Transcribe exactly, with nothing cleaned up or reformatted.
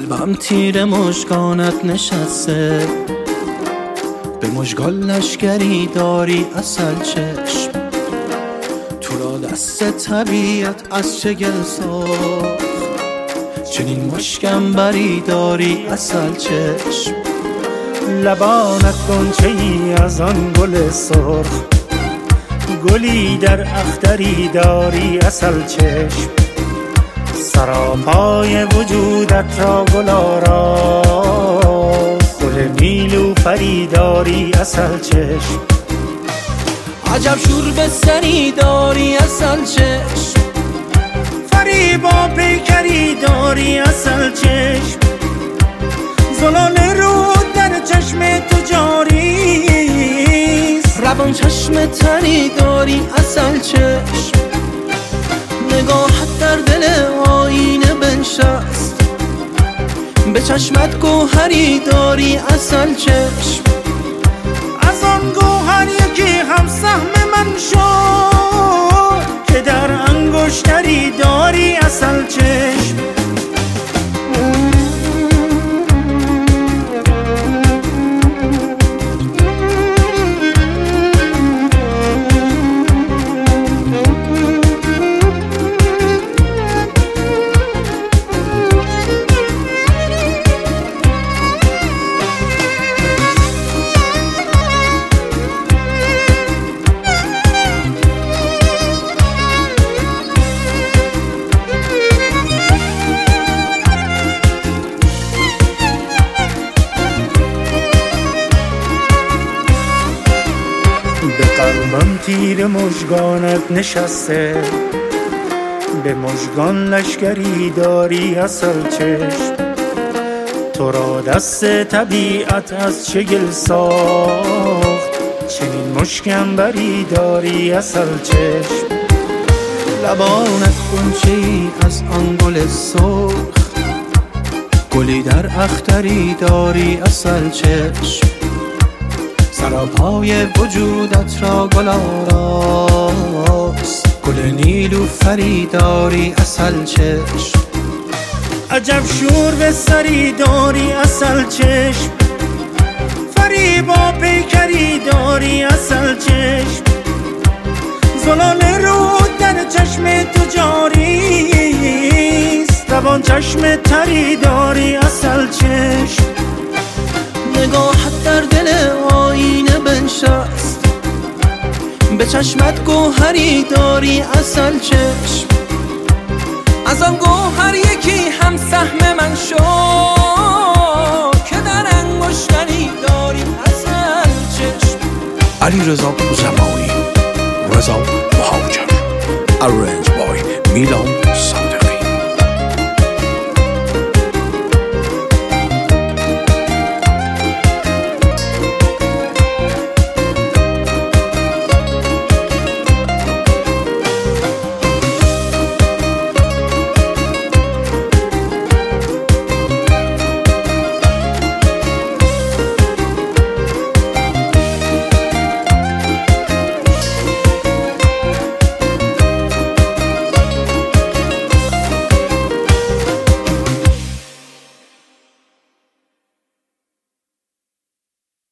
قلبم تیر مژگانت نشسته، به مژگان لشکری داری عسل چشم. تو را دست طبیعت از چگل ساخت، چنین مشکم بری داری عسل چشم. لبانت گنچه ای از آن گل سرخ، گلی در اختری داری عسل چشم. سراپای وجودت را گل آراست، گل نیلوفری داری عسل چشم. عجب شور به سری داری عسل چشم، فریبا پیکری داری عسل چشم. زلال رود در چشم تو جاریست، روان چشم تری داری عسل چشم. نگاهت در دل آینه بنشست، به چشمت گوهری داری عسل چشم. از آن گوهر یکی هم سهم من شد، که در انگشتری داری عسل چشم. به قلبم تیر مژگانت نشسته، به مژگان لشکری داری عسل چشم. تو را دست طبیعت از چگل ساخت، چنین مشکم بری داری عسل چشم. لبانت گنچه‌ای از آن گل سرخ، گلی در اختری داری عسل چشم. سراپای وجودت را گل آراست، گل نیلوفری داری عسل چشم. عجب شور به سری داری عسل چشم، فریبا پیکری داری عسل چشم. زلال رود در چشم تو جاریست، روان چشم تری داری عسل چشم. نگاهت در دل آینه بنشست، به چشمت گوهری داری عسل چشم. از آن گوهر یکی هم سهم من شد، که در انگشتری داری عسل چشم. علیرضا زمانی، رضا مهاجر. Arranged by میلان ساده.